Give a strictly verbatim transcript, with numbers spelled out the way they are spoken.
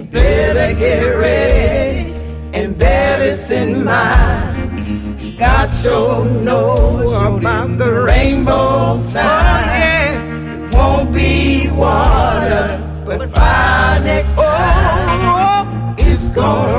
better get ready and bear this in mind. God sure knows about the rainbow sign. It won't be water, but fire next time. It's gonna